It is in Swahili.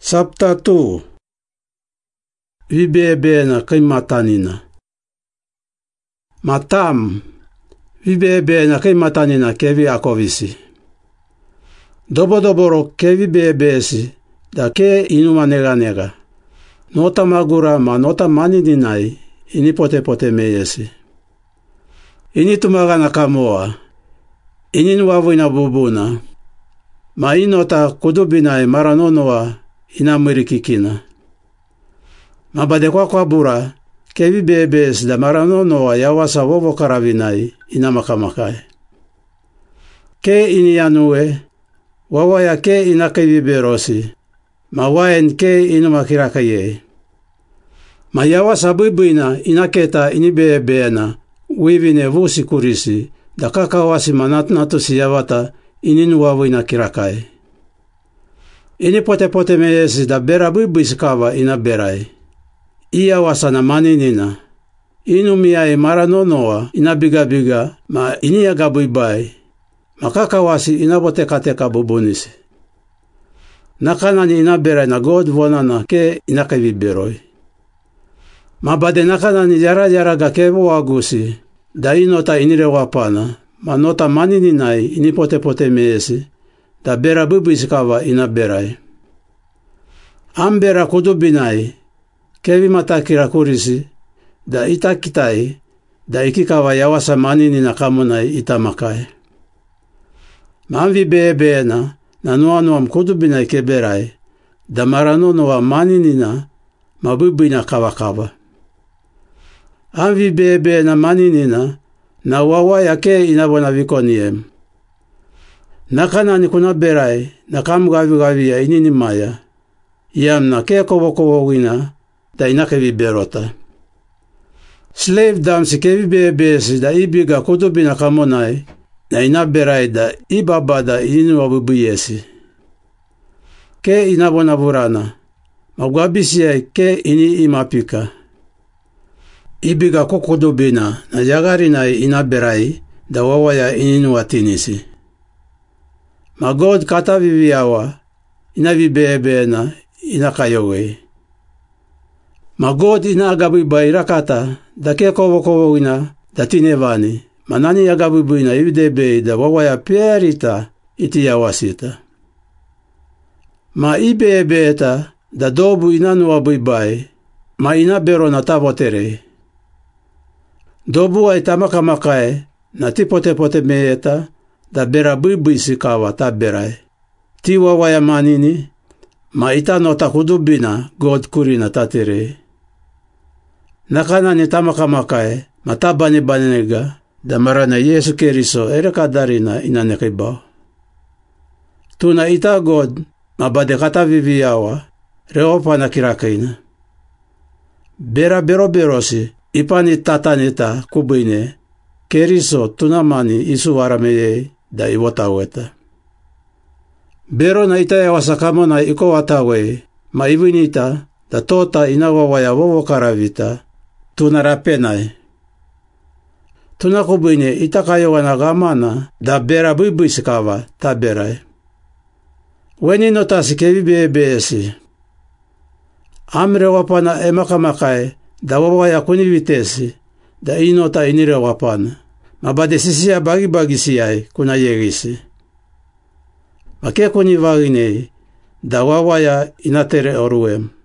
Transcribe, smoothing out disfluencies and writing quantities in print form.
Chapter 2. Vibebena kay matanina. Matam. Vibebena kay matanina kevi akovisi. Dobodoboro kevi bebesi da ke inuma nega. Nota magura ma nota maninai ini pote meyesi. Ini tumagana kamoa. Ini nuwavuina bubuna. Ma inota kudubina maranonoa ina murikikina. Mabade kwa bura kevi bebes da maranonoa yawasa vovo karavinai ina makamakai. Ke ini yanue wawaya ke ina kevi berosi. Ma waen ke inu makirakaye. Ma yawasa bubuina ina keta ini bebena wivine vusi kurisi da kakawasi manatnatu siyawata ini nuwavu ina kirakai. Ini pote meyesi da bera bubuiskawa ina berai. Iya wasana maninina. Inu miyai maranonoa ina biga ma ini yaga buibai. Makakawasi ina botekateka bubunisi. Nakanani ina berai na god vonana ke ina kevi beroi. Mabade nakanani yara ga kevo wagusi. Da inota inire wapana. Manota manininai ini pote meyesi. Da bera bubuiskawa ina berai. Ambera kudubinai. Kevi matakira kurisi. Da itakitai. Da ikikawa yawasa maninina kamunai itamakai. Manvi bebeena. Na nuanuam kudubinai keberai. Da maranonoa maninina. Mabubuina kawa. Anvi bebeena maninina. Na wawaya ke inabona vikoniem. Nakanani kuna berai. Na kamugavi inini maya. Yamna ke kowo wina. Da inakevi berota. Slave damsi kevi bebesi da ibiga kudubina kamonai. Da inaberai da ibabada inu wabubuyesi. Ke inabona burana. Magwabisiai ke ini imapika. Ibiga kukudubina na yagarinai inaberai da wawaya ininu watinisi. Magod kata viviawa inavibebena inakayowe. Magod ina agabubai rakata da ke kowo ina da tinevani. Manani agabubu ina ibidebe da wawaya perita iti yawasita. Ma ibebeta da dobu inanu wabubai. Ma ina bero na tavotere. Dobu wa itamakamakai na tipote meeta da bera bubuisikawa taberai. Ti wawaya manini ma itano takudubina god kurina tatere. Nakana ni tamakamakai matabani banega da marana Yesu Keriso erekadarina inanekibao. Tuna ita god mabade kata viviawa reopa na kirakaina. Bera berosi ipani tatanita kubuine Keriso tunamani isu warameye da iwotaweta. Bero na ita yawasakamo na iko watawe ma ivinita da tota inawawaya wowo karavita tunarapenai. Tunakubuine itakayowana gamana da bera bubuisikawa taberai. Weni notasi kevi bebesi. Amre wapana emakamakai da wawaya kunivitesi da inota inire wapana. Mabade sisia bagi siyai kuna yegisi. Make kunivagine da wawaya inatere oruem.